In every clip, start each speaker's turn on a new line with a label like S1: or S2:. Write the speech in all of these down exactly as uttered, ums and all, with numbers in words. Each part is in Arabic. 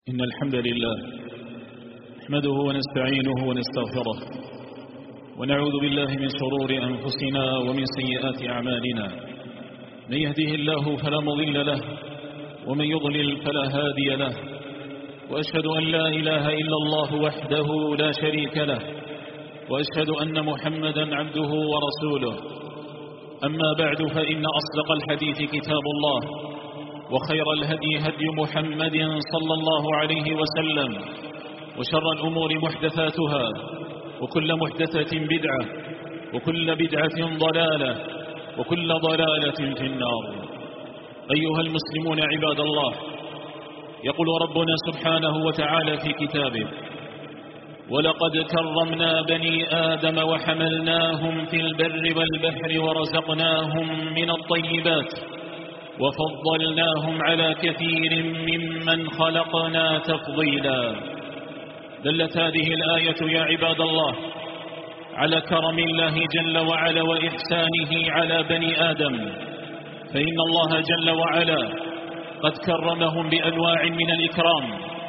S1: إن الحمد لله نحمده ونستعينه ونستغفره ونعوذ بالله من شرور أنفسنا ومن سيئات أعمالنا. من يهده الله فلا مضل له ومن يضلل فلا هادي له، وأشهد أن لا إله إلا الله وحده لا شريك له، وأشهد أن محمدا عبده ورسوله. أما بعد، فإن أصدق الحديث كتاب الله، وخير الهدي هدي محمد صلى الله عليه وسلم، وشر الأمور محدثاتها، وكل محدثة بدعة، وكل بدعة ضلالة، وكل ضلالة في النار. أيها المسلمون عباد الله، يقول ربنا سبحانه وتعالى في كتابه: ولقد كرمنا بني آدم وحملناهم في البر والبحر ورزقناهم من الطيبات وفضلناهم على كثير ممن خلقنا تفضيلا. دلت هذه الآية يا عباد الله على كرم الله جل وعلا وإحسانه على بني آدم، فإن الله جل وعلا قد كرمهم بأنواع من الإكرام.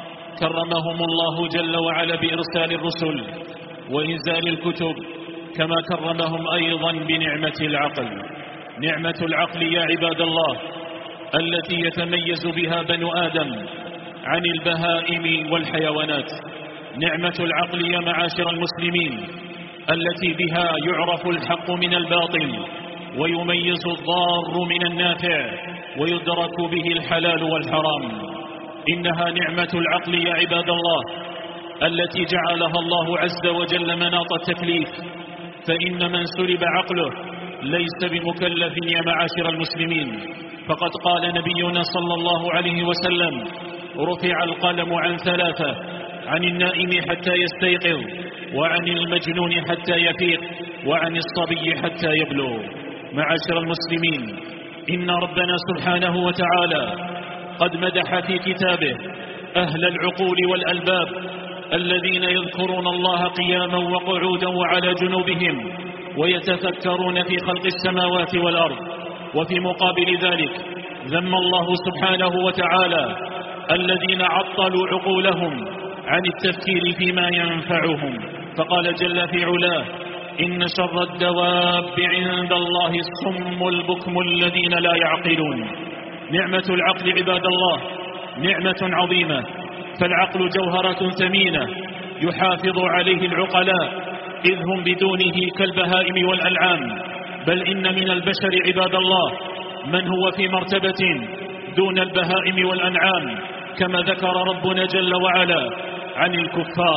S1: كرمهم الله جل وعلا بإرسال الرسل وإنزال الكتب، كما كرمهم أيضا بنعمة العقل. نعمة العقل يا عباد الله التي يتميز بها بنو آدم عن البهائم والحيوانات. نعمة العقل يا معاشر المسلمين التي بها يعرف الحق من الباطل، ويميز الضار من النافع، ويدرك به الحلال والحرام. إنها نعمة العقل يا عباد الله التي جعلها الله عز وجل مناط التكليف، فإن من سلب عقله ليس بمكلف يا معاشر المسلمين. فقد قال نبينا صلى الله عليه وسلم: رفع القلم عن ثلاثة: عن النائم حتى يستيقظ، وعن المجنون حتى يفيق، وعن الصبي حتى يبلغ. معاشر المسلمين، إن ربنا سبحانه وتعالى قد مدح في كتابه أهل العقول والألباب الذين يذكرون الله قياما وقعودا وعلى جنوبهم، ويتفكرون في خلق السماوات والأرض. وفي مقابل ذلك ذم الله سبحانه وتعالى الذين عطلوا عقولهم عن التفكير فيما ينفعهم، فقال جل في علاه: إن شر الدواب عند الله الصم البكم الذين لا يعقلون. نعمة العقل عباد الله نعمة عظيمة، فالعقل جوهرة ثمينة يحافظ عليه العقلاء، إذ هم بدونه كالبهائم والأنعام. بل إن من البشر عباد الله من هو في مرتبة دون البهائم والأنعام، كما ذكر ربنا جل وعلا عن الكفار: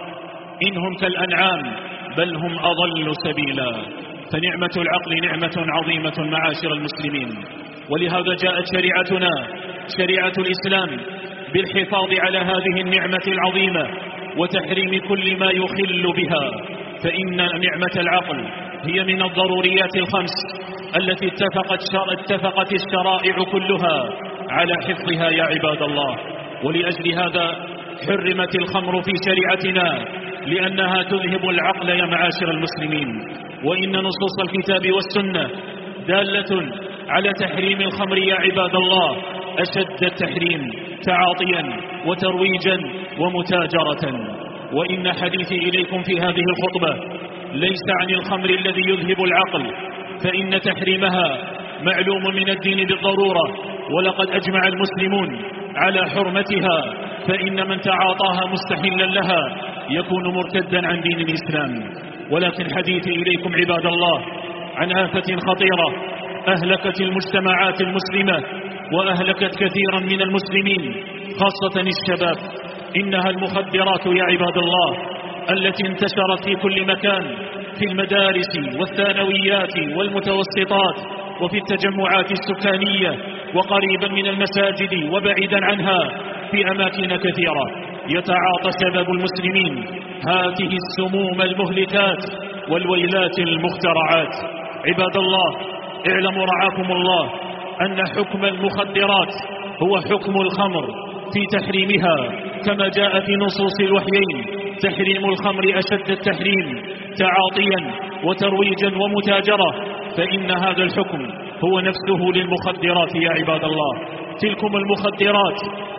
S1: إنهم كالأنعام بل هم أضل سبيلا. فنعمة العقل نعمة عظيمة معاشر المسلمين، ولهذا جاءت شريعتنا شريعة الإسلام بالحفاظ على هذه النعمة العظيمة وتحريم كل ما يخل بها. فإن نعمة العقل هي من الضروريات الخمس التي اتفقت, اتفقت الشرائع كلها على حفظها يا عباد الله. ولأجل هذا حرمت الخمر في شريعتنا، لأنها تذهب العقل يا معاشر المسلمين. وإن نصوص الكتاب والسنة دالة على تحريم الخمر يا عباد الله أشد التحريم تعاطيا وترويجا ومتاجرة. وإن حديثي إليكم في هذه الخطبة ليس عن الخمر الذي يذهب العقل، فإن تحريمها معلوم من الدين بالضرورة، ولقد أجمع المسلمون على حرمتها، فإن من تعاطاها مستحلا لها يكون مرتدا عن دين الإسلام. ولكن حديثي إليكم عباد الله عن آفة خطيرة أهلكت المجتمعات المسلمة وأهلكت كثيرا من المسلمين، خاصة الشباب. إنها المخدرات يا عباد الله التي انتشرت في كل مكان، في المدارس والثانويات والمتوسطات، وفي التجمعات السكانية، وقريبا من المساجد وبعيدا عنها في أماكن كثيرة. يتعاطى شباب المسلمين هذه السموم المهلكات والويلات المخترعات. عباد الله، اعلموا رعاكم الله أن حكم المخدرات هو حكم الخمر في تحريمها، كما جاء في نصوص الوحيين: تحريم الخمر أشد التحريم تعاطيا وترويجا ومتاجرة. فإن هذا الحكم هو نفسه للمخدرات يا عباد الله. تلكم المخدرات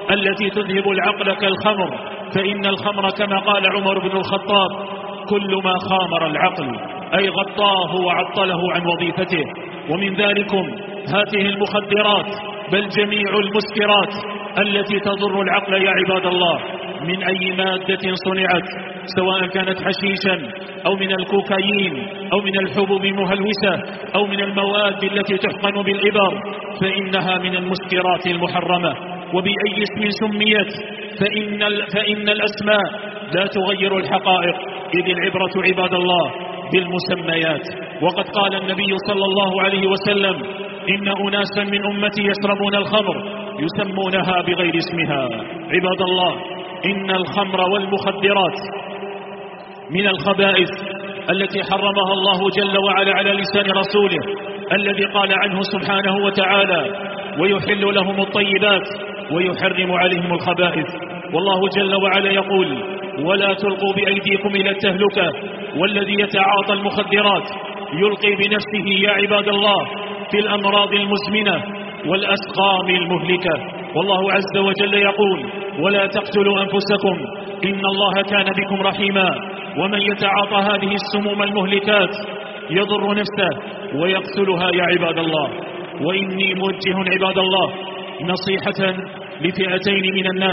S1: التي تذهب العقل كالخمر، فإن الخمر كما قال عمر بن الخطاب كل ما خامر العقل، أي غطاه وعطله عن وظيفته. ومن ذلكم هذه المخدرات، بل جميع المسكرات التي تضر العقل يا عباد الله، من أي مادة صنعت، سواء كانت حشيشا أو من الكوكايين أو من الحبوب المهلوسة أو من المواد التي تحقن بالإبر، فإنها من المسكرات المحرمة. وبأي اسم سميت فإن, فإن الأسماء لا تغير الحقائق، إذ العبرة عباد الله بالمسميات. وقد قال النبي صلى الله عليه وسلم إن أناسا من أمتي يشربون الخمر يسمونها بغير اسمها. عباد الله، إن الخمر والمخدرات من الخبائث التي حرمها الله جل وعلا على لسان رسوله الذي قال عنه سبحانه وتعالى ويحل لهم الطيبات ويحرم عليهم الخبائث. والله جل وعلا يقول ولا تلقوا بأيديكم إلى التهلكة، والذي يتعاطى المخدرات يلقي بنفسه يا عباد الله في الأمراض المزمنة والأسقام المهلكة. والله عز وجل يقول ولا تقتلوا أنفسكم إن الله كان بكم رحيما، ومن يتعاطى هذه السموم المهلكات يضر نفسه ويقتلها يا عباد الله. وإني موجه عباد الله نصيحة لفئتين من الناس،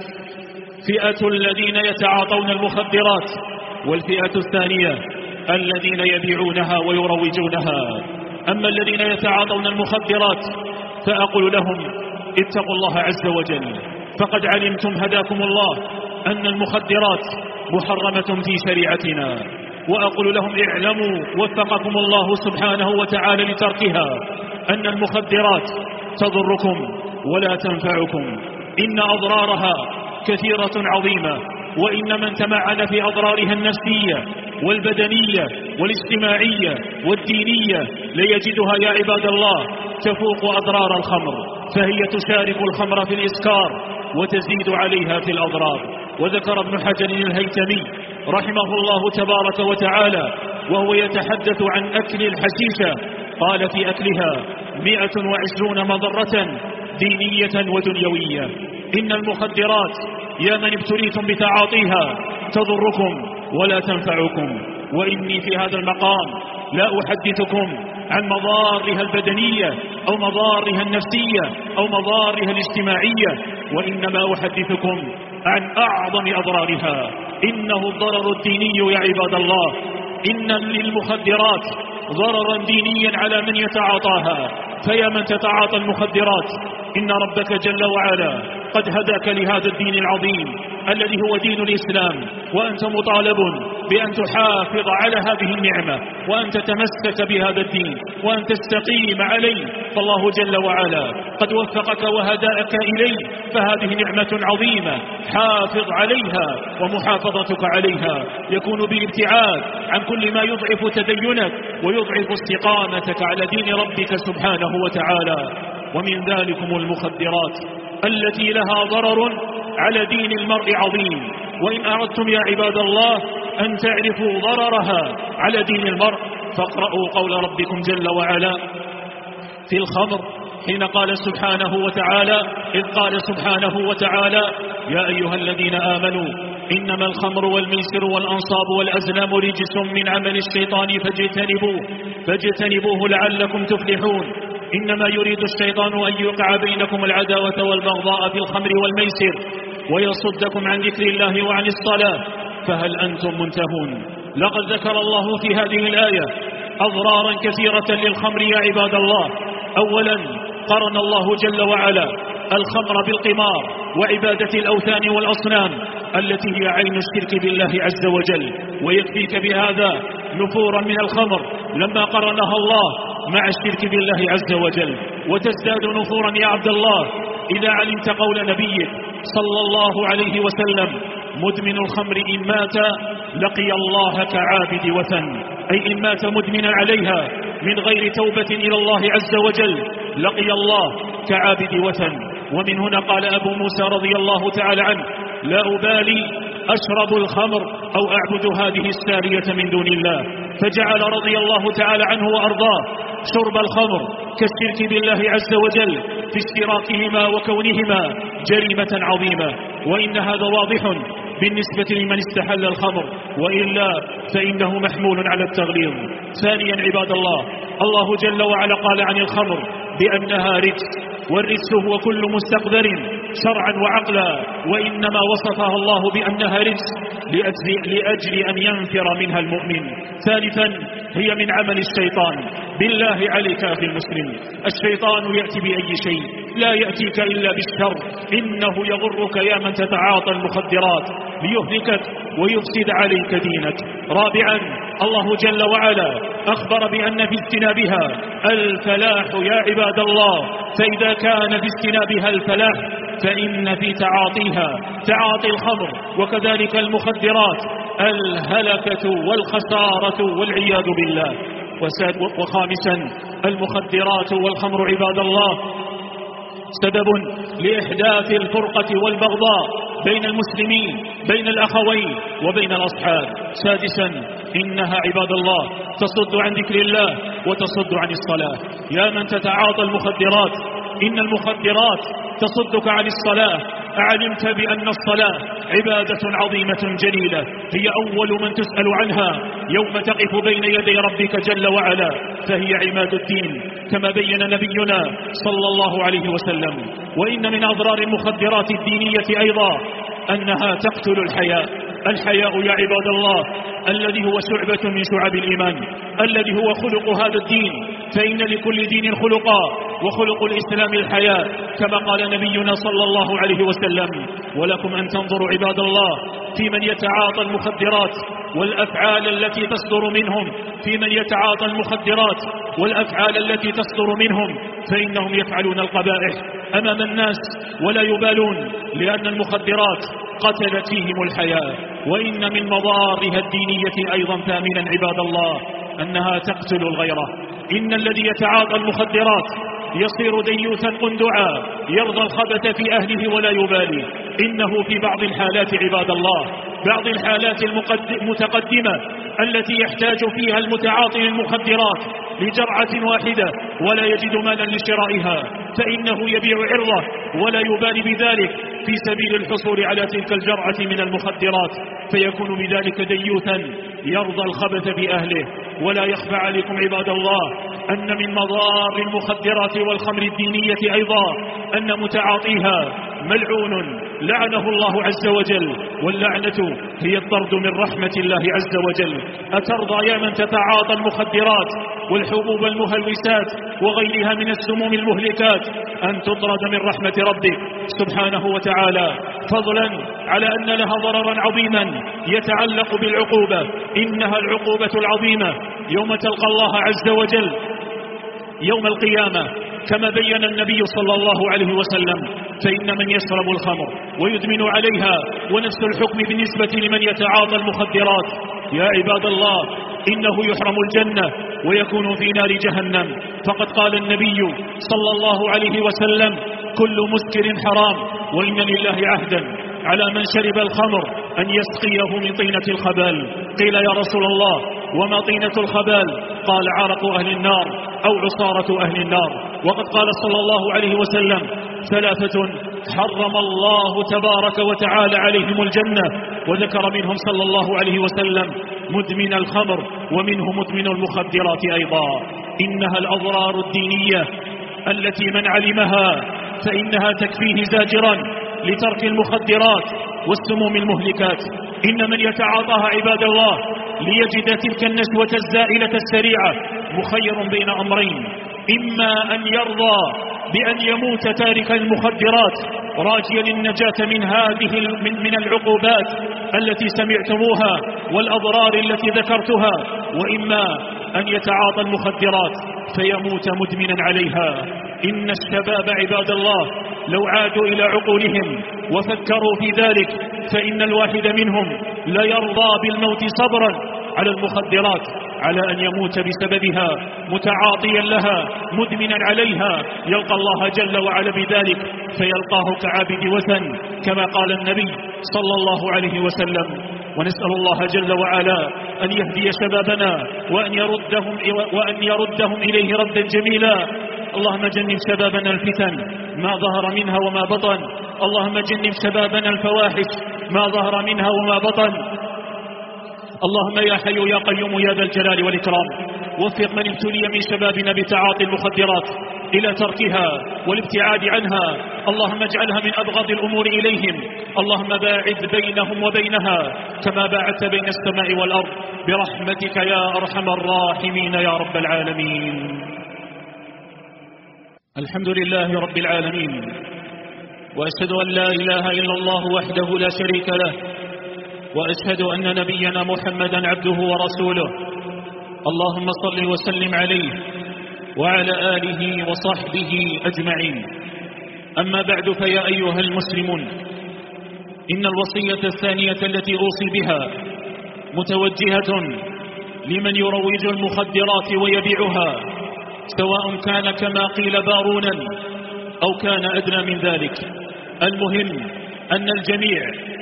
S1: فئة الذين يتعاطون المخدرات، والفئة الثانية الذين يبيعونها ويروجونها. أما الذين يتعاطون المخدرات فأقول لهم اتقوا الله عز وجل، فقد علمتم هداكم الله أن المخدرات محرمة في شريعتنا. وأقول لهم اعلموا وفقكم الله سبحانه وتعالى لتركها أن المخدرات تضركم ولا تنفعكم، إن أضرارها كثيرة عظيمة، وإن من تمعن في أضرارها النفسية والبدنية والاجتماعية والدينية ليجدها يا عباد الله تفوق أضرار الخمر، فهي تشارك الخمر في الإسكار وتزيد عليها في الأضرار. وذكر ابن حجر الهيثمي رحمه الله تبارك وتعالى وهو يتحدث عن أكل الحشيشة، قال في أكلها مئة وعشرون مضرة دينية ودنيوية. إن المخدرات يا من ابتليتم بتعاطيها تضركم ولا تنفعكم. وإني في هذا المقام لا أحدثكم عن مضارها البدنية أو مضارها النفسية أو مضارها الاجتماعية، وإنما أحدثكم عن أعظم أضرارها، إنه الضرر الديني يا عباد الله. إن للمخدرات ضررا دينيا على من يتعاطاها، فيا من تتعاطى المخدرات إن ربك جل وعلا قد هداك لهذا الدين العظيم الذي هو دين الإسلام، وأنت مطالب بأن تحافظ على هذه النعمة وأن تتمسك بهذا الدين وأن تستقيم عليه، فالله جل وعلا قد وفقك وهداك إليه، فهذه نعمة عظيمة حافظ عليها، ومحافظتك عليها يكون بالابتعاد عن كل ما يضعف تدينك ويضعف استقامتك على دين ربك سبحانه وتعالى. ومن ذلكم المخدرات التي لها ضرر على دين المرء عظيم. وإن أردتم يا عباد الله أن تعرفوا ضررها على دين المرء فاقرأوا قول ربكم جل وعلا في الخمر حين قال سبحانه وتعالى إذ قال سبحانه وتعالى يا أيها الذين آمنوا إنما الخمر والميسر والأنصاب والأزلام رجس من عمل الشيطان فاجتنبوه, فاجتنبوه لعلكم تفلحون. إنما يريد الشيطان أن يوقع بينكم العداوة والبغضاء في الخمر والميسر ويصدكم عن ذكر الله وعن الصلاة فهل أنتم منتهون. لقد ذكر الله في هذه الآية أضرارا كثيرة للخمر يا عباد الله. أولا قرن الله جل وعلا الخمر بالقمار وعبادة الأوثان والأصنام التي هي عين الشرك بالله عز وجل، ويكفيك بهذا نفورا من الخمر لما قرنها الله مع الشرك بالله عز وجل، وتزداد نفورا يا عبد الله إذا علمت قول نبيك صلى الله عليه وسلم مدمن الخمر إن مات لقي الله كعابد وثن، أي إن مات مدمنا عليها من غير توبة إلى الله عز وجل لقي الله كعابد وثن. ومن هنا قال أبو موسى رضي الله تعالى عنه لا أبالي أشرب الخمر أو أعبد هذه السارية من دون الله، فجعل رضي الله تعالى عنه وأرضاه شرب الخمر كالشرك بالله عز وجل في اشتراكهما وكونهما جريمة عظيمة، وإن هذا واضح بالنسبة لمن استحل الخمر، وإلا فإنه محمول على التغليظ. ثانيا عباد الله، الله جل وعلا قال عن الخمر بأنها رجس، والرجس هو كل مستقذر شرعا وعقلا، وإنما وصفها الله بأنها رجس لأجل, لأجل أن ينفر منها المؤمن. ثالثا هي من عمل الشيطان. بالله عليك أخي المسلم، الشيطان يأتي بأي شيء، لا يأتيك إلا بالشر، إنه يغرك يا من تتعاطى المخدرات ليهلكك ويفسد عليك دينك. رابعا الله جل وعلا أخبر بأن في اجتنابها الفلاح يا عباد الله، فإذا كان في اجتنابها الفلاح فإن في تعاطيها تعاطي الخمر وكذلك المخدرات الهلكة والخسارة والعياذ بالله. وخامسا المخدرات والخمر عباد الله سبب لإحداث الفرقة والبغضاء بين المسلمين، بين الأخوين وبين الأصحاب. سادسا إنها عباد الله تصد عن ذكر الله وتصد عن الصلاة. يا من تتعاطى المخدرات، إن المخدرات تصدك عن الصلاة. أعلمت بأن الصلاة عبادة عظيمة جليلة، هي أول من تسأل عنها يوم تقف بين يدي ربك جل وعلا، فهي عماد الدين كما بين نبينا صلى الله عليه وسلم. وإن من أضرار المخدرات الدينية أيضا أنها تقتل الحياء. الحياء يا عباد الله الذي هو شعبة من شعب الإيمان، الذي هو خلق هذا الدين، فإن لكل دين خلقا، وخلق الإسلام الحياء كما قال نبينا صلى الله عليه وسلم. ولكم أن تنظروا عباد الله في من يتعاطى المخدرات والأفعال التي تصدر منهم، في من يتعاطى المخدرات والأفعال التي تصدر منهم، فإنهم يفعلون القبائح أمام الناس ولا يبالون، لأن المخدرات قتلت فيهم الحياة. وإن من مضارها الدينية أيضا ثامنا عباد الله أنها تقتل الغيرة. إن الذي يتعاطى المخدرات يصير ديوثا قندعا يرضى الخبث في أهله ولا يبالي. إنه في بعض الحالات عباد الله، بعض الحالات المتقدمة التي يحتاج فيها المتعاطي للمخدرات لجرعة واحدة ولا يجد مالا لشرائها، فإنه يبيع عرضه ولا يبالي بذلك في سبيل الحصول على تلك الجرعة من المخدرات، فيكون بذلك ديوثا يرضى الخبث بأهله. ولا يخفى عليكم عباد الله أن من مضار المخدرات والخمر الدينية أيضا أن متعاطيها ملعون لعنه الله عز وجل، واللعنة هي الطرد من رحمة الله عز وجل. أترضى يا من تتعاطى المخدرات والحبوب المهلوسات وغيرها من السموم المهلكات أن تطرد من رحمة ربك سبحانه وتعالى، فضلا على أن لها ضررا عظيما يتعلق بالعقوبة؟ إنها العقوبة العظيمة يوم تلقى الله عز وجل يوم القيامة كما بين النبي صلى الله عليه وسلم. فإن من يشرب الخمر ويدمن عليها، ونفس الحكم بالنسبة لمن يتعاطى المخدرات، يا عباد الله إنه يحرم الجنة ويكون في نار جهنم. فقد قال النبي صلى الله عليه وسلم: كل مسكر حرام، وإن لله عهدا على من شرب الخمر أن يسقيه من طينة الخبال. قيل يا رسول الله وما طينة الخبال؟ قال: عرق أهل النار أو عصارة أهل النار. وقد قال صلى الله عليه وسلم: ثلاثة حرم الله تبارك وتعالى عليهم الجنة، وذكر منهم صلى الله عليه وسلم مدمن الخمر، ومنه مدمن المخدرات أيضا. إنها الأضرار الدينية التي من علمها فإنها تكفيه زاجرا لترك المخدرات والسموم المهلكات. إن من يتعاطاها عباد الله ليجد تلك النشوة الزائلة السريعة مخير بين أمرين: إما أن يرضى بأن يموت تارك المخدرات راجيا النجاة من هذه من, من العقوبات التي سمعتموها والأضرار التي ذكرتها، وإما أن يتعاطى المخدرات فيموت مدمنا عليها. إن الشباب عباد الله لو عادوا إلى عقولهم وفكروا في ذلك فإن الواحد منهم لا يرضى بالموت صبرا على المخدرات، على أن يموت بسببها متعاطيا لها مدمنا عليها، يلقى الله جل وعلا بذلك فيلقاه كعابد وثن كما قال النبي صلى الله عليه وسلم. ونسأل الله جل وعلا أن يهدي شبابنا وأن يردهم, وأن يردهم إليه ردا جميلا. اللهم جنب شبابنا الفتن ما ظهر منها وما بطن، اللهم جنب شبابنا الفواحش ما ظهر منها وما بطن. اللهم يا حي يا قيوم يا ذا الجلال والإكرام وفق من ابتلي من شبابنا بتعاطي المخدرات إلى تركها والابتعاد عنها، اللهم اجعلها من أبغض الأمور إليهم، اللهم باعد بينهم وبينها كما باعدت بين السماء والأرض برحمتك يا أرحم الراحمين يا رب العالمين. الحمد لله رب العالمين، وأشهد أن لا إله إلا الله وحده لا شريك له، وأشهد أن نبينا محمدا عبده ورسوله، اللهم صل وسلم عليه وعلى آله وصحبه أجمعين. أما بعد، فيا أيها المسلمون، إن الوصية الثانية التي أوصي بها متوجهة لمن يروج المخدرات ويبيعها، سواء كان كما قيل بارونا أو كان أدنى من ذلك. المهم أن الجميع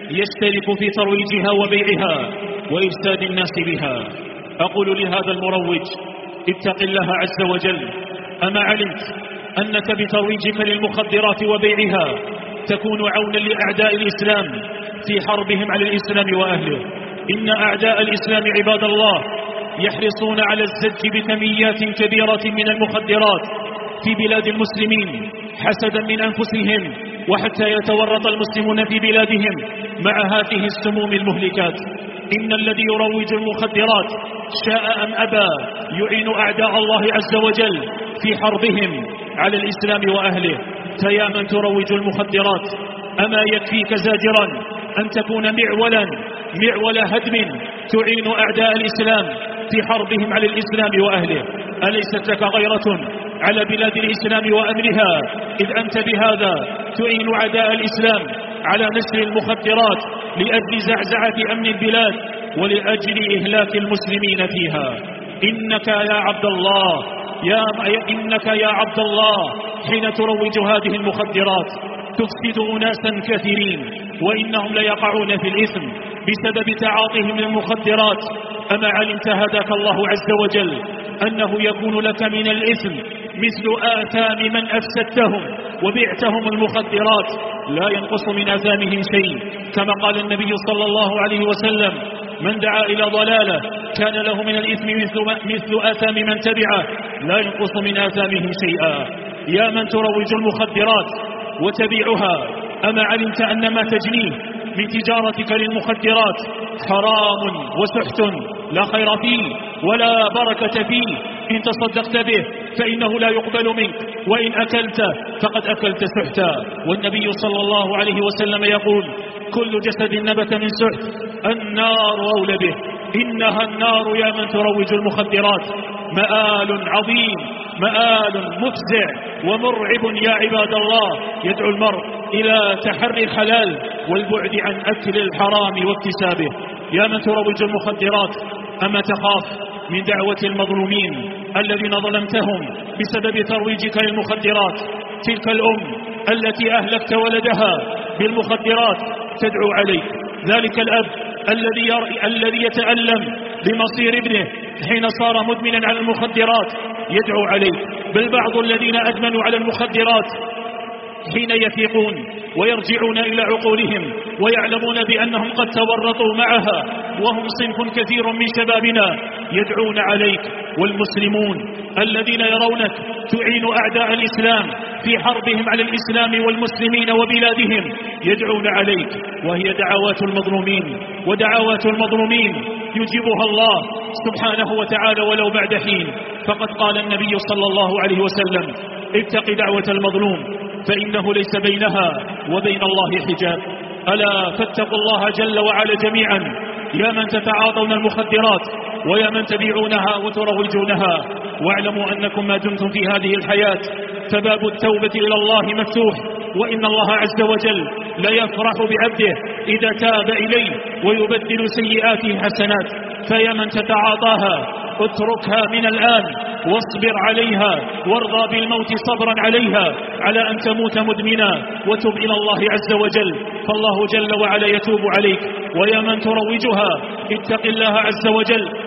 S1: يشترك في ترويجها وبيعها وإفساد الناس بها. أقول لهذا المروج: اتق الله عز وجل. أما علمت أنك بترويجك للمخدرات وبيعها تكون عونا لأعداء الإسلام في حربهم على الإسلام وأهله؟ إن أعداء الإسلام عباد الله يحرصون على الزج بكميات كبيرة من المخدرات في بلاد المسلمين حسدا من أنفسهم، وحتى يتورط المسلمون في بلادهم مع هذه السموم المهلكات. إن الذي يروج المخدرات شاء أم أبى يعين أعداء الله عز وجل في حربهم على الإسلام وأهله. فيا من تروج المخدرات، أما يكفيك زاجرا أن تكون معولا معول هدم تعين أعداء الإسلام في حربهم على الإسلام وأهله؟ أليست لك غيرة على بلاد الإسلام وأمنها، إذ أنت بهذا تعين أعداء الإسلام على نشر المخدرات لأجل زعزعة أمن البلاد ولأجل إهلاك المسلمين فيها؟ إنك يا عبد الله يا إنك يا عبد الله حين تروج هذه المخدرات تفسد أناسا كثيرين، وإنهم ليقعون في الإثم بسبب تعاطيهم للمخدرات. أما علمت هداك الله عز وجل أنه يكون لك من الإثم مثل آثام من أفسدتهم وبعتهم المخدرات، لا ينقص من آثامهم شيء، كما قال النبي صلى الله عليه وسلم: من دعا إلى ضلالة كان له من الإثم مثل, مثل آثام من تبعه، لا ينقص من آثامهم شيئا. يا من تروج المخدرات وتبيعها، أما علمت أن ما تجنيه من تجارتك للمخدرات حرام وسحت لا خير فيه ولا بركة فيه؟ إن تصدقت به فإنه لا يقبل منك، وإن أكلت فقد أكلت سحتا. والنبي صلى الله عليه وسلم يقول: كل جسد نبت من سحت النار أولى به. إنها النار يا من تروج المخدرات مآل عظيم، مآل مفزع ومرعب يا عباد الله، يدعو المرء إلى تحري الحلال والبعد عن أكل الحرام واكتسابه. يا من تروج المخدرات، أما تخاف من دعوة المظلومين الذين ظلمتهم بسبب ترويجك للمخدرات؟ تلك الأم التي أهلكت ولدها بالمخدرات تدعو عليك، ذلك الأب الذي الذي يتألم بمصير ابنه حين صار مدمنا على المخدرات يدعو عليك. بل بعض الذين أدمنوا على المخدرات حين يفيقون ويرجعون إلى عقولهم ويعلمون بأنهم قد تورطوا معها، وهم صنف كثير من شبابنا، يدعون عليك. والمسلمون الذين يرونك تعين أعداء الإسلام في حربهم على الإسلام والمسلمين وبلادهم يدعون عليك، وهي دعوات المظلومين، ودعوات المظلومين يجيبها الله سبحانه وتعالى ولو بعد حين. فقد قال النبي صلى الله عليه وسلم: اتق دعوة المظلوم فإنه ليس بينها وبين الله حجاب. ألا فاتقوا الله جل وعلا جميعا، يا من تتعاطون المخدرات ويا من تبيعونها وتروجونها، واعلموا أنكم ما دمتم في هذه الحياة فباب التوبة إلى الله مفتوح، وإن الله عز وجل لا يفرح بعبده إذا تاب إليه ويبدل سيئاته حسنات. فيا من تتعاطاها اتركها من الآن واصبر عليها وارضى بالموت صبرا عليها على أن تموت مدمنا، وتب إلى الله عز وجل، فالله جل وعلا يتوب عليك. ويا من تروجها اتق الله عز وجل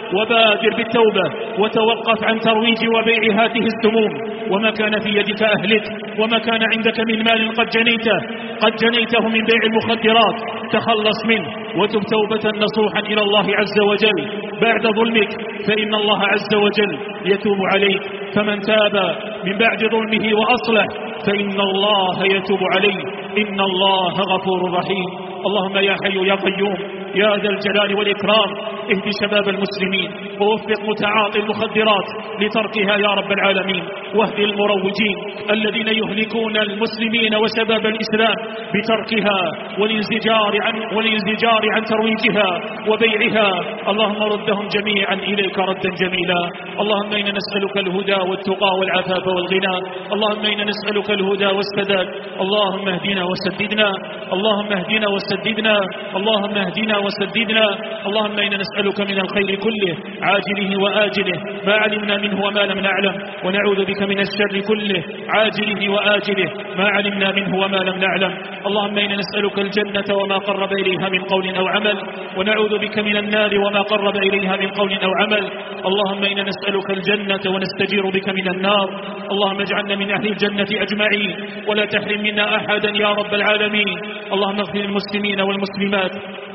S1: وبادر بالتوبة وتوقف عن ترويج وبيع هذه السموم، وما كان في يدك أهلك وما كان عندك من مال قد جنيته قد جنيته من بيع المخدرات، تخلص منه وتب توبة نصوحا إلى الله عز وجل بعد ظلمك، فإن الله عز وجل يتوب عليك. فمن تاب من بعد ظلمه وأصلح فإن الله يتوب عليه، إن الله غفور رحيم. اللهم يا حي يا قيوم يا ذا الجلال والإكرام اهد شباب المسلمين ووفق متعاطي المخدرات لتركها يا رب العالمين، واهد المروجين الذين يهلكون المسلمين وشباب الإسلام بتركها والانزجار عن, والانزجار عن ترويجها وبيعها. اللهم ردهم جميعا إليك ردا جميلا. اللهم إنا نسألك الهدى والتقى والعفاف والغنى، اللهم إنا نسألك الهدى والسداد. اللهم اهدنا وسددنا، اللهم اهدنا وسددنا، اللهم اهدنا وسددنا. اللهم إنا نسألك من الخير كله عاجله وآجله ما علمنا منه وما لم نعلم، ونعوذ بك من الشر كله عاجله وآجله ما علمنا منه وما لم نعلم. اللهم إنا نسألك الجنة وما قرب إليها من قول أو عمل، ونعوذ بك من النار وما قرب إليها من قول أو عمل. اللهم إنا نسألك الجنة ونستجير بك من النار. اللهم اجعلنا من أهل الجنة أجمعين ولا تحرم منا أحدا يا رب العالمين. اللهم اغفر المسلمين والمسلمات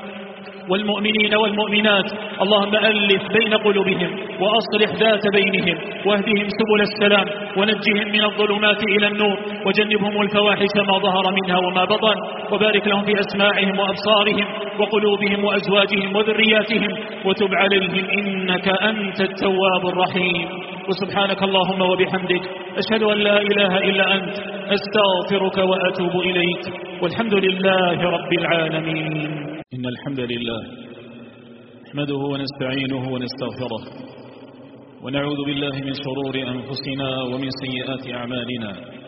S1: والمؤمنين والمؤمنات، اللهم ألف بين قلوبهم وأصلح ذات بينهم واهدهم سبل السلام ونجهم من الظلمات إلى النور وجنبهم الفواحش ما ظهر منها وما بطن، وبارك لهم في أسماعهم وأبصارهم وقلوبهم وأزواجهم وذرياتهم وتب عليهم إنك أنت التواب الرحيم. وسبحانك اللهم وبحمدك أشهد أن لا إله إلا أنت أستغفرك وأتوب إليك، والحمد لله رب العالمين. إن الحمد لله نحمده ونستعينه ونستغفره ونعوذ بالله من شرور أنفسنا ومن سيئات أعمالنا،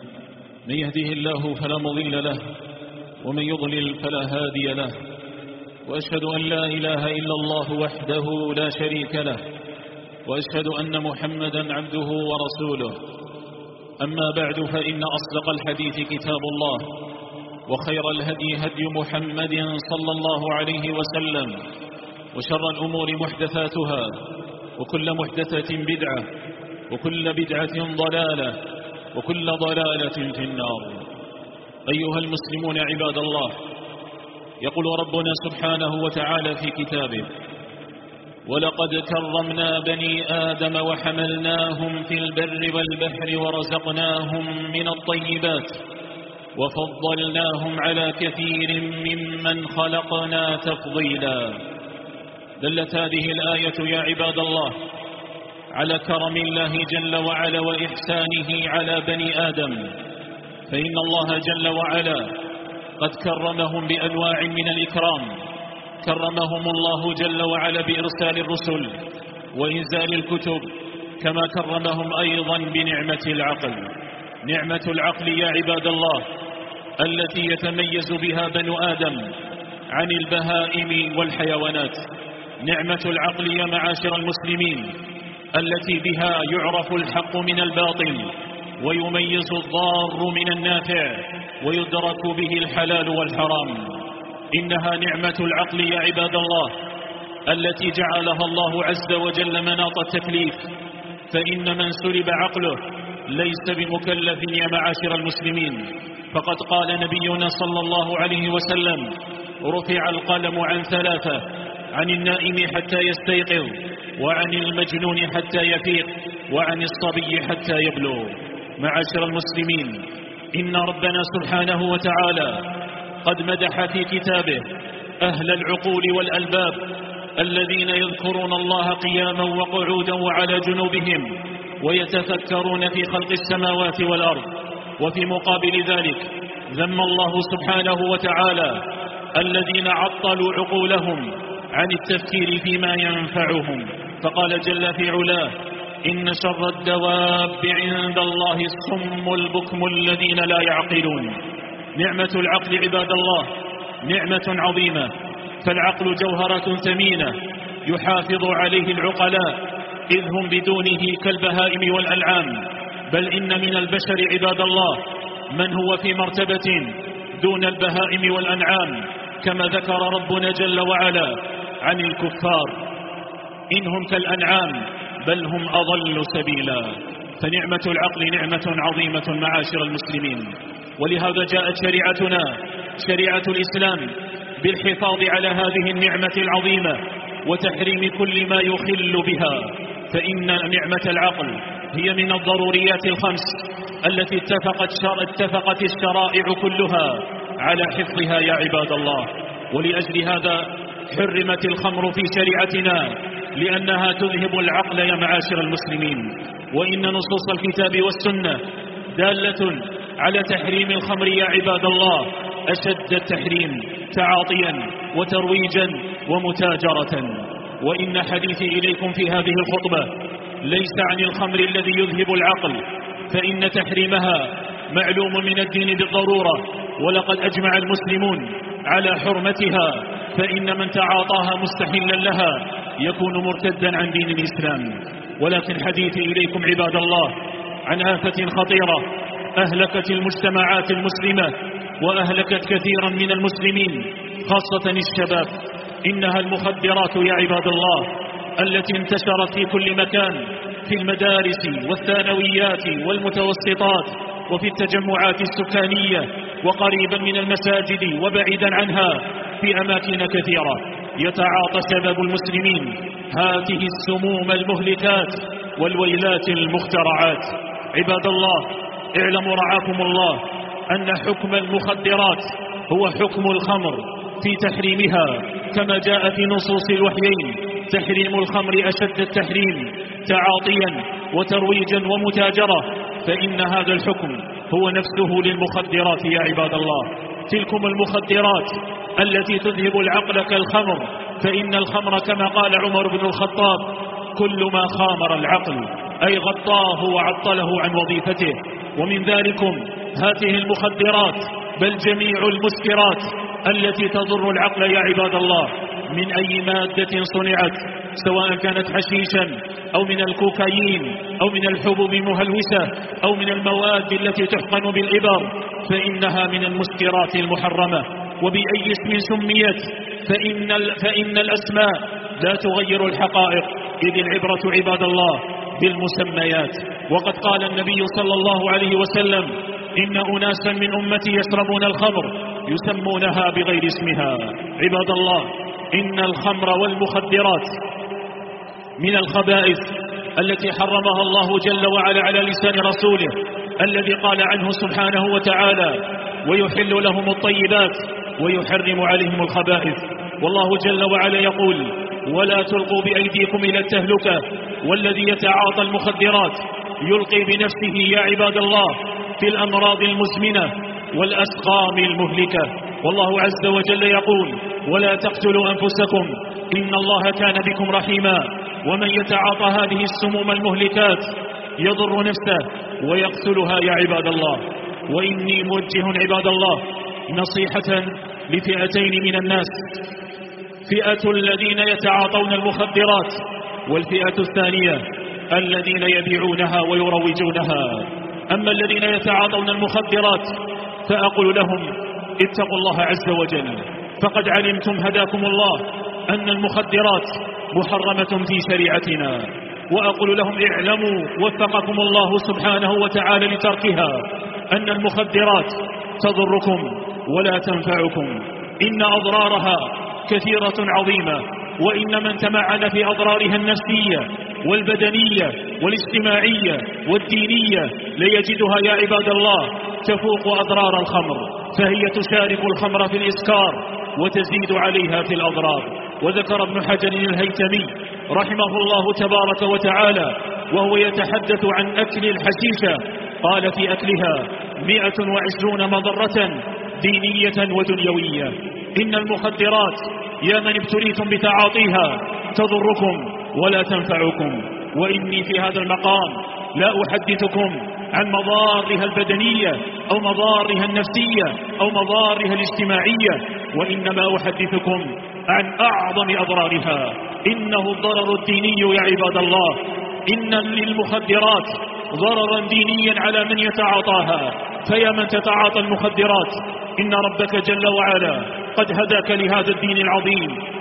S1: من يهده الله فلا مضل له ومن يضلل فلا هادي له، وأشهد أن لا إله إلا الله وحده لا شريك له، وأشهد أن محمدا عبده ورسوله. أما بعد، فإن أصدق الحديث كتاب الله، وخير الهدي هدي محمد صلى الله عليه وسلم، وشر الأمور محدثاتها، وكل محدثة بدعة، وكل بدعة ضلالة، وكل ضلالة في النار. أيها المسلمون عباد الله، يقول ربنا سبحانه وتعالى في كتابه: ولقد كرمنا بني آدم وحملناهم في البر والبحر ورزقناهم من الطيبات وفضلناهم على كثير ممن خلقنا تفضيلا. دلت هذه الآية يا عباد الله على كرم الله جل وعلا وإحسانه على بني آدم، فإن الله جل وعلا قد كرمهم بأنواع من الإكرام. كرمهم الله جل وعلا بإرسال الرسل وإنزال الكتب، كما كرمهم أيضا بنعمة العقل. نعمة العقل يا عباد الله التي يتميز بها بنو آدم عن البهائم والحيوانات. نعمة العقل يا معاشر المسلمين التي بها يعرف الحق من الباطل، ويميز الضار من النافع، ويدرك به الحلال والحرام. إنها نعمة العقل يا عباد الله التي جعلها الله عز وجل مناط التكليف، فإن من سلب عقله ليس بمكلف يا معاشر المسلمين. فقد قال نبينا صلى الله عليه وسلم: رفع القلم عن ثلاثة: عن النائم حتى يستيقظ، وعن المجنون حتى يفيق، وعن الصبي حتى يبلغ. معاشر المسلمين، إن ربنا سبحانه وتعالى قد مدح في كتابه أهل العقول والألباب الذين يذكرون الله قياما وقعودا وعلى جنوبهم، ويتفكرون في خلق السماوات والأرض. وفي مقابل ذلك ذم الله سبحانه وتعالى الذين عطلوا عقولهم عن التفكير فيما ينفعهم، فقال جل في علاه: إن شر الدواب عند الله الصم البكم الذين لا يعقلون. نعمة العقل عباد الله نعمة عظيمة، فالعقل جوهرة ثمينة يحافظ عليه العقلاء، إذ هم بدونه كالبهائم والأنعام. بل إن من البشر عباد الله من هو في مرتبة دون البهائم والأنعام، كما ذكر ربنا جل وعلا عن الكفار: إنهم كالأنعام بل هم أضل سبيلا. فنعمة العقل نعمة عظيمة معاشر المسلمين، ولهذا جاءت شريعتنا شريعة الإسلام بالحفاظ على هذه النعمة العظيمة وتحريم كل ما يخل بها. فإن نعمة العقل هي من الضروريات الخمس التي اتفقت, شر... اتفقت الشرائع كلها على حفظها يا عباد الله. ولأجل هذا حرمت الخمر في شريعتنا لأنها تذهب العقل يا معاشر المسلمين. وإن نصوص الكتاب والسنة دالة على تحريم الخمر يا عباد الله أشد التحريم تعاطيا وترويجا ومتاجرة. وإن حديثي إليكم في هذه الخطبة ليس عن الخمر الذي يذهب العقل، فإن تحريمها معلوم من الدين بالضرورة، ولقد أجمع المسلمون على حرمتها، فإن من تعاطاها مستحلا لها يكون مرتدا عن دين الإسلام. ولكن حديثي إليكم عباد الله عن آفة خطيرة أهلكت المجتمعات المسلمة وأهلكت كثيرا من المسلمين خاصة الشباب. إنها المخدرات يا عباد الله التي انتشرت في كل مكان، في المدارس والثانويات والمتوسطات وفي التجمعات السكانية وقريبا من المساجد وبعيدا عنها في أماكن كثيرة. يتعاطى شباب المسلمين هذه السموم المهلكات والويلات المخترعات. عباد الله اعلموا رعاكم الله أن حكم المخدرات هو حكم الخمر في تحريمها، كما جاء في نصوص الوحيين تحريم الخمر أشد التحريم تعاطيا وترويجا ومتاجرة. فإن هذا الحكم هو نفسه للمخدرات يا عباد الله. تلكم المخدرات التي تذهب العقل كالخمر، فإن الخمر كما قال عمر بن الخطاب كل ما خامر العقل أي غطاه وعطله عن وظيفته. ومن ذلكم هذه المخدرات بل جميع المسكرات التي تضر العقل يا عباد الله من أي مادة صنعت، سواء كانت حشيشا أو من الكوكايين أو من الحبوب المهلوسة أو من المواد التي تحقن بالإبر، فإنها من المسكرات المحرمة. وبأي اسم سميت فإن, فإن الأسماء لا تغير الحقائق، إذ العبرة عباد الله بالمسميات. وقد قال النبي صلى الله عليه وسلم إن أناسا من أمتي يشربون الخمر يسمونها بغير اسمها. عباد الله إن الخمر والمخدرات من الخبائث التي حرمها الله جل وعلا على لسان رسوله الذي قال عنه سبحانه وتعالى ويحل لهم الطيبات ويحرم عليهم الخبائث. والله جل وعلا يقول ولا تلقوا بأيديكم إلى التهلكة، والذي يتعاطى المخدرات يلقي بنفسه يا عباد الله في الأمراض المزمنة والأسقام المهلكة. والله عز وجل يقول ولا تقتلوا أنفسكم إن الله كان بكم رحيما. ومن يتعاطى هذه السموم المهلكات يضر نفسه ويقتلها يا عباد الله. وإني موجه عباد الله نصيحة لفئتين من الناس، فئة الذين يتعاطون المخدرات، والفئة الثانية الذين يبيعونها ويروجونها. أما الذين يتعاطون المخدرات فأقول لهم اتقوا الله عز وجل، فقد علمتم هداكم الله أن المخدرات محرمة في شريعتنا. وأقول لهم اعلموا وفقكم الله سبحانه وتعالى لتركها أن المخدرات تضركم ولا تنفعكم، إن أضرارها كثيرة عظيمة، وإن من تمعن في أضرارها النفسية والبدنية والاجتماعية والدينية ليجدها يا عباد الله تفوق أضرار الخمر، فهي تشارك الخمر في الإسكار وتزيد عليها في الأضرار. وذكر ابن حجر الهيثمي رحمه الله تبارك وتعالى وهو يتحدث عن أكل الحشيشة قال في أكلها مئة وعشرون مضرة دينية ودنيوية. إن المخدرات يا من ابتليتم بتعاطيها تضركم ولا تنفعكم. وإني في هذا المقام لا أحدثكم عن مضارها البدنية أو مضارها النفسية أو مضارها الاجتماعية، وإنما أحدثكم عن أعظم أضرارها. إنه الضرر الديني يا عباد الله. إن للمخدرات ضررا دينيا على من يتعاطاها. فيا من تتعاطى المخدرات إن ربك جل وعلا قد هداك لهذا الدين العظيم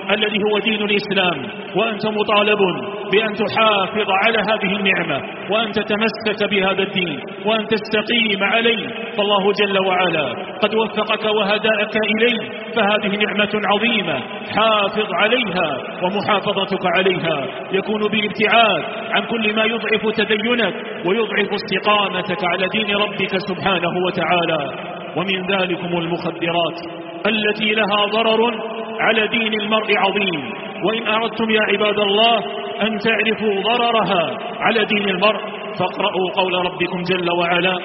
S1: الذي هو دين الإسلام، وأنت مطالب بأن تحافظ على هذه النعمة وأن تتمسك بهذا الدين وأن تستقيم عليه، فالله جل وعلا قد وفقك وهداك إليه، فهذه نعمة عظيمة حافظ عليها، ومحافظتك عليها يكون بالابتعاد عن كل ما يضعف تدينك ويضعف استقامتك على دين ربك سبحانه وتعالى. ومن ذلكم المخدرات التي لها ضرر على دين المرء عظيم، وإن أردتم يا عباد الله أن تعرفوا ضررها على دين المرء فاقرأوا قول ربكم جل وعلا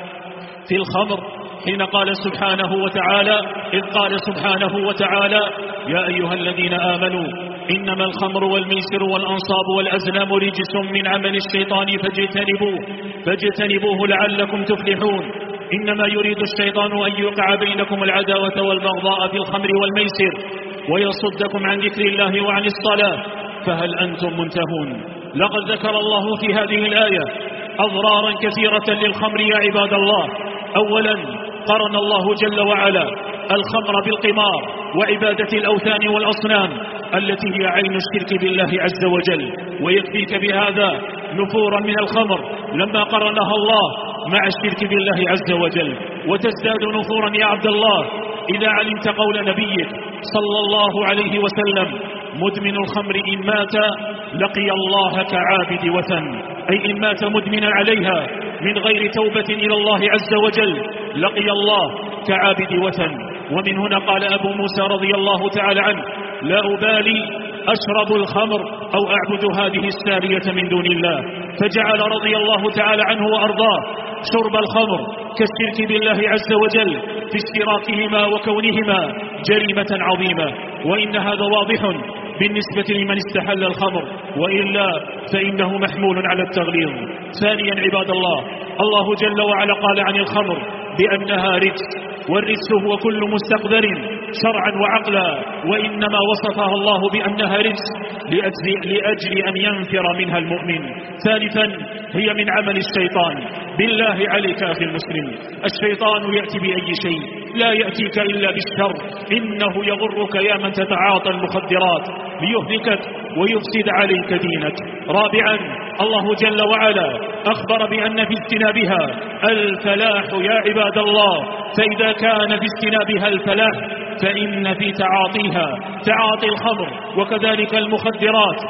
S1: في الخمر حين قال سبحانه وتعالى إذ قال سبحانه وتعالى يا أيها الذين آمنوا إنما الخمر والميسر والأنصاب والأزلام رجس من عمل الشيطان فاجتنبوه فاجتنبوه لعلكم تفلحون إنما يريد الشيطان أن يوقع بينكم العداوة والبغضاء في الخمر والميسر ويصدكم عن ذكر الله وعن الصلاة فهل أنتم منتهون. لقد ذكر الله في هذه الآية أضرارا كثيرة للخمر يا عباد الله. أولا قرن الله جل وعلا الخمر بالقمار وعبادة الأوثان والأصنام التي هي عين الشرك بالله عز وجل، ويكفيك بهذا نفورا من الخمر لما قرنها الله مع الشرك بالله عز وجل، وتزداد نفورا يا عبد الله إذا علمت قول نبيك صلى الله عليه وسلم مدمن الخمر إن مات لقي الله كعابد وثن، أي إن مات مدمنا عليها من غير توبة إلى الله عز وجل لقي الله كعابد وثن. ومن هنا قال أبو موسى رضي الله تعالى عنه لا أبالي أشرب الخمر أو أعبد هذه السارية من دون الله، فجعل رضي الله تعالى عنه وأرضاه شرب الخمر كالشرك بالله عز وجل في اشتراكهما وكونهما جريمة عظيمة، وإن هذا واضح بالنسبة لمن استحل الخمر، وإلا فإنه محمول على التغليظ. ثانيا عباد الله الله جل وعلا قال عن الخمر بأنها رجس، والرجس هو كل مستقذر شرعا وعقلا، وإنما وصفها الله بأنها رجس لأجل, لأجل أن ينفر منها المؤمن. ثالثا هي من عمل الشيطان. بالله عليك أخي المسلم الشيطان يأتي بأي شيء لا يأتيك إلا بالشر، إنه يغرك يا من تتعاطى المخدرات ليهلكك ويفسد عليك دينك. رابعا الله جل وعلا أخبر بأن في اجتنابها الفلاح يا عباد الله، فإذا كان في اجتنابها الفلاح فإن في تعاطيها تعاطي الخمر وكذلك المخدرات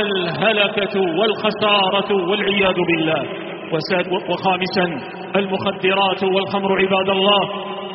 S1: الهلكة والخسارة والعياذ بالله. وخامسا المخدرات والخمر عباد الله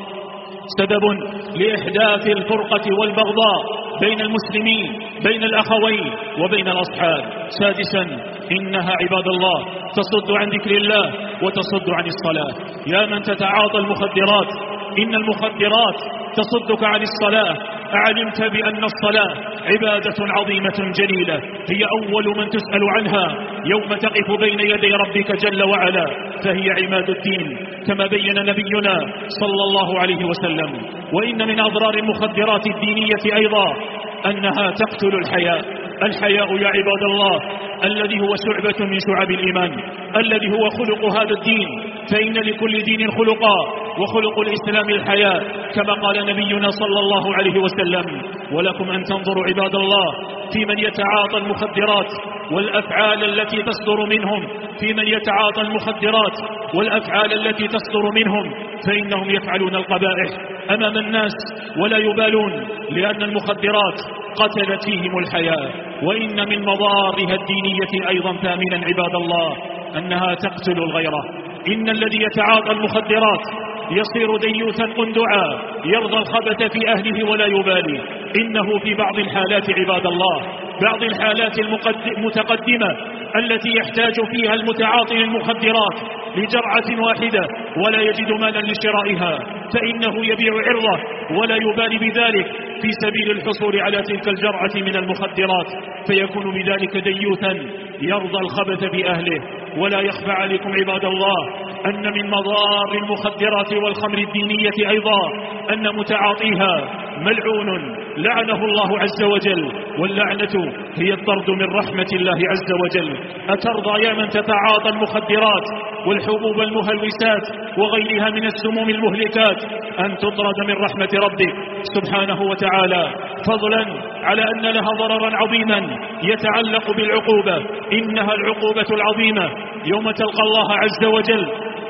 S1: سبب لإحداث الفرقة والبغضاء بين المسلمين بين الأخوين وبين الأصحاب. سادسا إنها عباد الله تصد عن ذكر الله وتصد عن الصلاة. يا من تتعاطى المخدرات إن المخدرات تصدك عن الصلاة. أعلمت بأن الصلاة عبادة عظيمة جليلة هي أول من تسأل عنها يوم تقف بين يدي ربك جل وعلا، فهي عماد الدين كما بين نبينا صلى الله عليه وسلم. وإن من أضرار المخدرات الدينية أيضا أنها تقتل الحياء. الحياء يا عباد الله الذي هو شعبة من شعب الإيمان، الذي هو خلق هذا الدين، فإن لكل دين خلقا وخلق الإسلام الحياء كما قال نبينا صلى الله عليه وسلم. ولكم أن تنظروا عباد الله في من يتعاطى المخدرات والأفعال التي تصدر منهم، في من يتعاطى المخدرات والأفعال التي تصدر منهم، فإنهم يفعلون القبائح أمام الناس ولا يبالون، لأن المخدرات قتلت فيهم الحياة. وإن من مضارها الدينية أيضا ثامنا عباد الله أنها تقتل الغيرة. إن الذي يتعاطى المخدرات يصير ديوثا قندعا يرضى الخبث في أهله ولا يبالي. إنه في بعض الحالات عباد الله بعض الحالات المتقدمة التي يحتاج فيها المتعاطي للمخدرات لجرعة واحدة ولا يجد مالا لشرائها، فإنه يبيع عرضه ولا يبالي بذلك في سبيل الحصول على تلك الجرعة من المخدرات، فيكون بذلك ديوثا يرضى الخبث بأهله. ولا يخفى عليكم عباد الله أن من مضار المخدرات والخمر الدينية أيضا أن متعاطيها ملعون لعنه الله عز وجل، واللعنة هي الطرد من رحمة الله عز وجل. أترضى يا من تتعاطى المخدرات والحبوب المهلوسات وغيرها من السموم المهلكات أن تطرد من رحمة ربك سبحانه وتعالى، فضلا على أن لها ضررا عظيما يتعلق بالعقوبة؟ إنها العقوبة العظيمة يوم تلقى الله عز وجل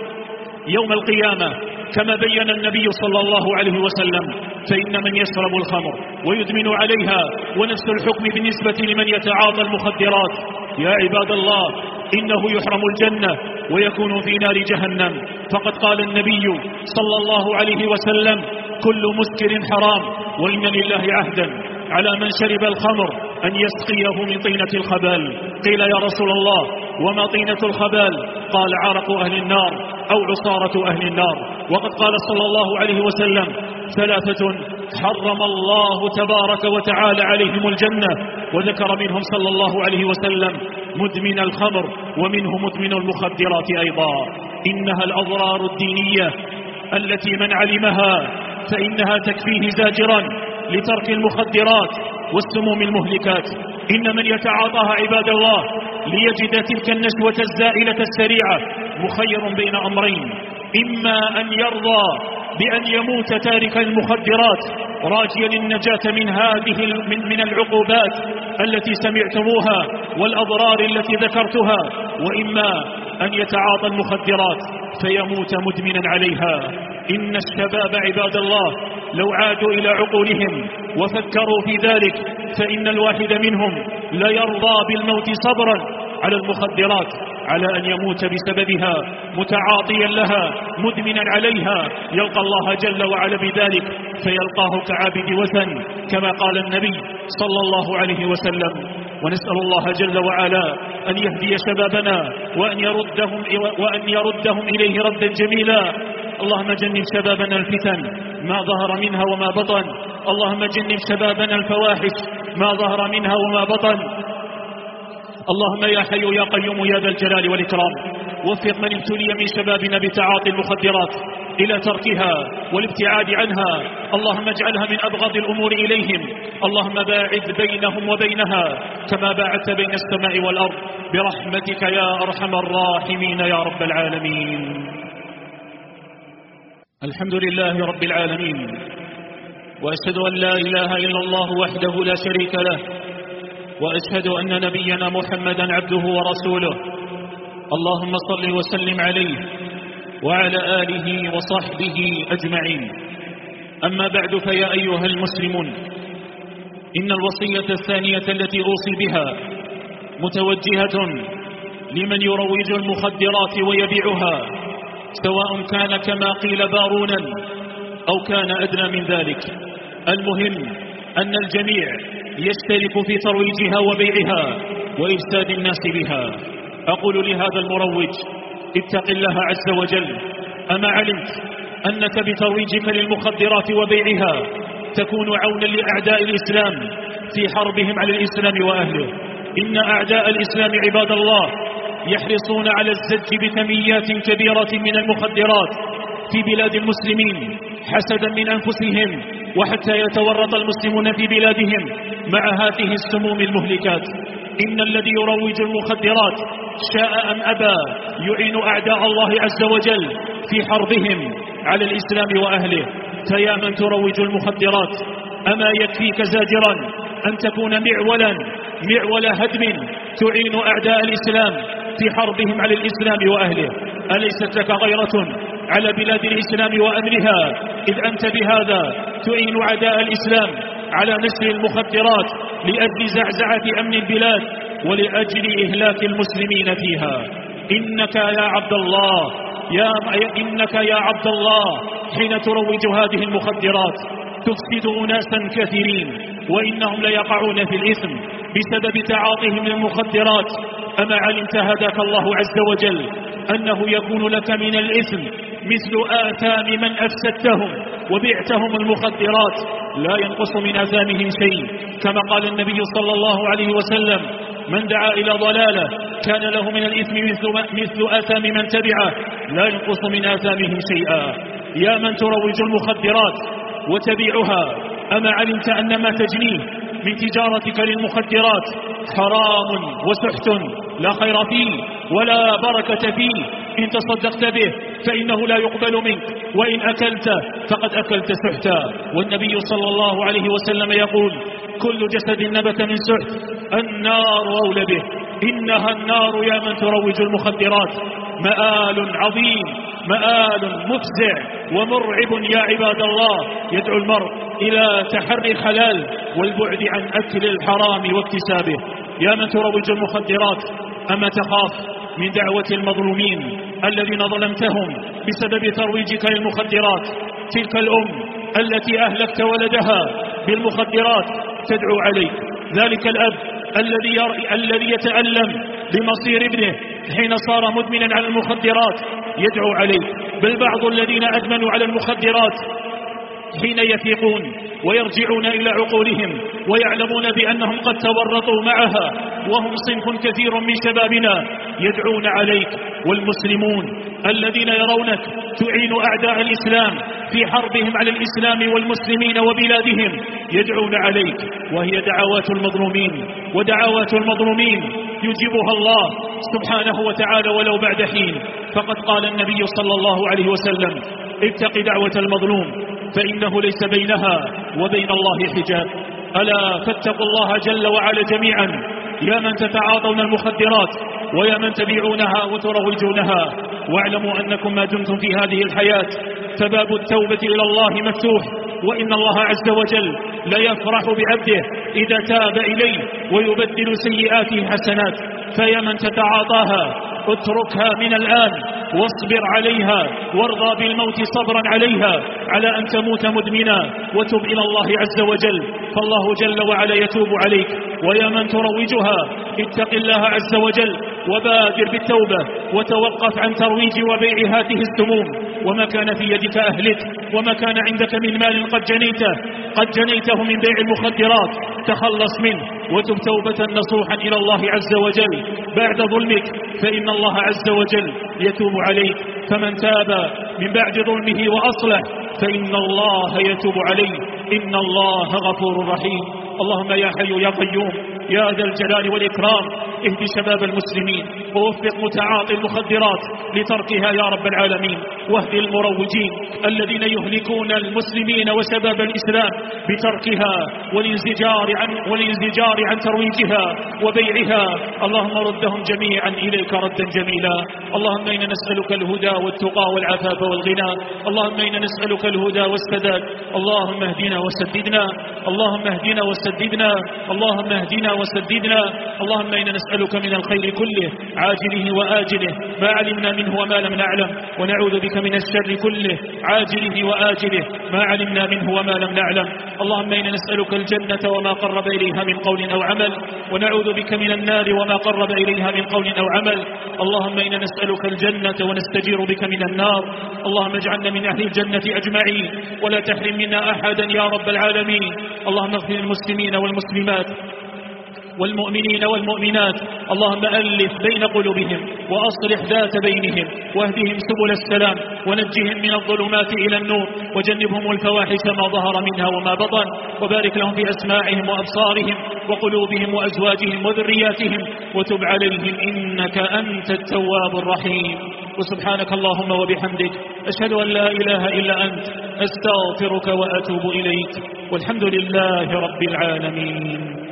S1: يوم القيامة كما بين النبي صلى الله عليه وسلم: فإن من يشرب الخمر ويدمن عليها، ونفس الحكم بالنسبة لمن يتعاطى المخدرات. يا عباد الله، إنه يحرم الجنة ويكون في نار جهنم، فقد قال النبي صلى الله عليه وسلم: كل مسكر حرام، وإن لله عهدا على من شرب الخمر أن يسقيه من طينة الخبال. قيل: يا رسول الله، وما طينة الخبال؟ قال: عرق أهل النار أو عصارة أهل النار. وقد قال صلى الله عليه وسلم: ثلاثة حرم الله تبارك وتعالى عليهم الجنة، وذكر منهم صلى الله عليه وسلم مدمن الخمر، ومنه مدمن المخدرات أيضا. إنها الأضرار الدينية التي من علمها فإنها تكفيه زاجرا لترك المخدرات والسموم المهلكات. إن من يتعاطاها عباد الله ليجد تلك النشوة الزائلة السريعة مخير بين أمرين: إما أن يرضى بأن يموت تارك المخدرات راجيا النجاة من هذه من, من العقوبات التي سمعتموها والأضرار التي ذكرتها، وإما أن يتعاطى المخدرات فيموت مدمنا عليها. إن الشباب عباد الله لو عادوا إلى عقولهم وفكروا في ذلك فإن الواحد منهم لا يرضى بالموت صبرا على المخدرات، على أن يموت بسببها متعاطيا لها مدمنا عليها، يلقى الله جل وعلا بذلك فيلقاه كعابد وثن كما قال النبي صلى الله عليه وسلم. ونسأل الله جل وعلا أن يهدي شبابنا وأن يردهم, وأن يردهم إليه ردا جميلا. اللهم جنب شبابنا الفتن ما ظهر منها وما بطن، اللهم جنب شبابنا الفواحش ما ظهر منها وما بطن. اللهم يا حي يا قيوم يا ذا الجلال والإكرام، وفق من ابتلي من شبابنا بتعاطي المخدرات إلى تركها والابتعاد عنها. اللهم اجعلها من أبغض الأمور إليهم. اللهم باعد بينهم وبينها كما باعدت بين السماء والأرض برحمتك يا أرحم الراحمين يا رب العالمين. الحمد لله رب العالمين، وأشهد أن لا إله إلا الله وحده لا شريك له، وأشهد أن نبينا محمدا عبده ورسوله. اللهم صل وسلم عليه وعلى آله وصحبه أجمعين. أما بعد، فيا أيها المسلمون، إن الوصية الثانية التي أوصي بها متوجهة لمن يروج المخدرات ويبيعها، سواء كان كما قيل بارونا أو كان أدنى من ذلك. المهم أن الجميع يشترك في ترويجها وبيعها وإفساد الناس بها. أقول لهذا المروج: اتق الله عز وجل. أما علمت أنك بترويجك للمخدرات وبيعها تكون عونا لأعداء الإسلام في حربهم على الإسلام وأهله؟ إن أعداء الإسلام عباد الله يحرصون على الزج بكميات كبيرة من المخدرات في بلاد المسلمين حسدا من أنفسهم، وحتى يتورط المسلمون في بلادهم مع هذه السموم المهلكات. إن الذي يروج المخدرات شاء أم أبى يعين أعداء الله عز وجل في حربهم على الإسلام وأهله. فيا من تروج المخدرات، أما يكفيك زاجرا أن تكون معولا معول هدم تعين أعداء الإسلام في حربهم على الإسلام وأهله؟ أليست لك غيرة على بلاد الإسلام وأمرها، إذ أنت بهذا تعين أعداء الإسلام على نشر المخدرات لأجل زعزعة أمن البلاد ولأجل إهلاك المسلمين فيها؟ إنك يا عبد الله يا إنك يا عبد الله حين تروج هذه المخدرات تفسد أناسا كثيرين، وإنهم ليقعون في الإثم بسبب تعاطيهم للمخدرات. أما علمت هداك الله عز وجل أنه يكون لك من الإثم مثل آثام من أفسدتهم وبعتهم المخدرات، لا ينقص من آثامهم شيء، كما قال النبي صلى الله عليه وسلم: من دعا إلى ضلالة كان له من الإثم مثل, مثل آثام من تبعه، لا ينقص من آثامهم شيئا. يا من تروج المخدرات وتبيعها أما علمت أن ما تجنيه من تجارتك للمخدرات حرام وسحت لا خير فيه ولا بركة فيه؟ إن تصدقت به فإنه لا يقبل منك، وإن أكلت فقد أكلت سحتا. والنبي صلى الله عليه وسلم يقول: كل جسد نبت من سحت النار أولى به. إنها النار يا من تروج المخدرات، مآل عظيم، مآل مفزع ومرعب يا عباد الله، يدعو المرء إلى تحري الحلال والبعد عن أكل الحرام واكتسابه. يا من تروج المخدرات، أما تخاف من دعوة المظلومين الذين ظلمتهم بسبب ترويجك للمخدرات؟ تلك الأم التي أهلكت ولدها بالمخدرات تدعو عليك، ذلك الأب الذي ير... الذي يتألم بمصير ابنه حين صار مدمنا على المخدرات يدعو عليك. بل بعض الذين أدمنوا على المخدرات حين يفيقون ويرجعون إلى عقولهم ويعلمون بأنهم قد تورطوا معها وهم صنف كثير من شبابنا يدعون عليك. والمسلمون الذين يرونك تعين أعداء الإسلام في حربهم على الإسلام والمسلمين وبلادهم يدعون عليك، وهي دعوات المظلومين، ودعوات المظلومين يجيبها الله سبحانه وتعالى ولو بعد حين. فقد قال النبي صلى الله عليه وسلم: اتق دعوة المظلوم فإنه ليس بينها وبين الله حجاب. ألا فاتقوا الله جل وعلا جميعا يا من تتعاطون المخدرات ويا من تبيعونها وتروجونها، واعلموا أنكم ما دمتم في هذه الحياة فباب التوبة إلى الله مفتوح، وإن الله عز وجل لا يفرح بعبده إذا تاب إليه ويبدل سيئاته حسنات. فيا من تتعاطاها اتركها من الآن واصبر عليها وارضى بالموت صبرا عليها على أن تموت مدمنا، وتب إلى الله عز وجل فالله جل وعلا يتوب عليك. ويا من تروجها اتق الله عز وجل وبادر بالتوبة وتوقف عن ترويج وبيع هذه السموم، وما كان في يدك أهلك وما كان عندك من مال قد جنيته قد جنيته من بيع المخدرات تخلص منه وتب توبة نصوحا إلى الله عز وجل بعد ظلمك، فإن الله عز وجل يتوب عليك. فمن تاب من بعد ظلمه وأصلح فإن الله يتوب عليه، إن الله غفور رحيم. اللهم يا حي يا قيوم يا ذا الجلال والإكرام اهد شباب المسلمين ووفق متعاطي المخدرات لتركها يا رب العالمين، واهد المروجين الذين يهلكون المسلمين وشباب الإسلام بتركها والانزجار عن, والانزجار عن ترويجها وبيعها. اللهم ردهم جميعا إليك ردا جميلا. اللهم إنا نسألك الهدى والتقى والعفاف والغنى، اللهم إنا نسألك الهدى والسداد. اللهم اهدنا وسددنا، اللهم اهدنا وسددنا، اللهم اهدنا وسددنا. اللهم إنا نسألك من الخير كله عاجله وآجله ما علمنا منه وما لم نعلم، ونعوذ بك من الشر كله عاجله وآجله ما علمنا منه وما لم نعلم. اللهم إنا نسألك الجنة وما قرب إليها من قول أو عمل، ونعوذ بك من النار وما قرب إليها من قول أو عمل. اللهم إنا نسألك الجنة ونستجير بك من النار. اللهم اجعلنا من أهل الجنة أجمعين ولا تحرم منا أحدا يا رب العالمين. اللهم اغفر للمسلمين والمسلمات والمؤمنين والمؤمنات، اللهم ألف بين قلوبهم وأصلح ذات بينهم واهدهم سبل السلام ونجهم من الظلمات إلى النور وجنبهم الفواحش ما ظهر منها وما بطن، وبارك لهم في أسماعهم وأبصارهم وقلوبهم وأزواجهم وذرياتهم وتب عليهم إنك أنت التواب الرحيم. وسبحانك اللهم وبحمدك أشهد أن لا إله إلا أنت أستغفرك وأتوب إليك، والحمد لله رب العالمين.